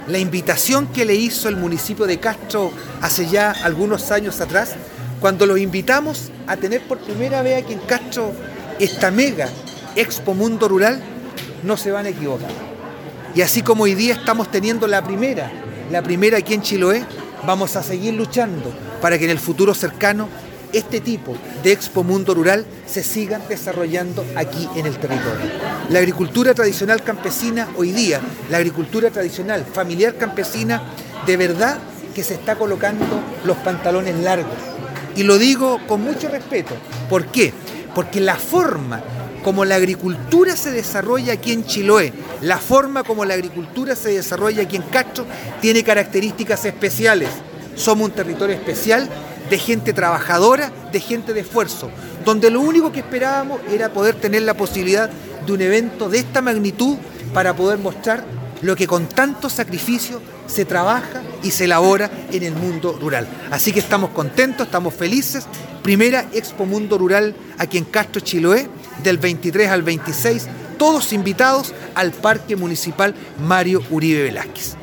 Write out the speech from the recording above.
La invitación que le hizo el municipio de Castro hace ya algunos años atrás, cuando los invitamos a tener por primera vez aquí en Castro esta mega Expo Mundo Rural, no se van a equivocar. Y así como hoy día estamos teniendo la primera aquí en Chiloé, vamos a seguir luchando para que en el futuro cercano este tipo de Expo Mundo Rural se sigan desarrollando aquí en el territorio. La agricultura tradicional campesina hoy día, la agricultura tradicional familiar campesina, de verdad que se está colocando los pantalones largos. Y lo digo con mucho respeto. ¿Por qué? Porque la forma como la agricultura se desarrolla aquí en Chiloé, la forma como la agricultura se desarrolla aquí en Castro, tiene características especiales. Somos un territorio especial de gente trabajadora, de gente de esfuerzo, donde lo único que esperábamos era poder tener la posibilidad de un evento de esta magnitud para poder mostrar lo que con tanto sacrificio se trabaja y se elabora en el mundo rural. Así que estamos contentos, estamos felices. Primera Expo Mundo Rural aquí en Castro, Chiloé, del 23 al 26, todos invitados al Parque Municipal Mario Uribe Velázquez.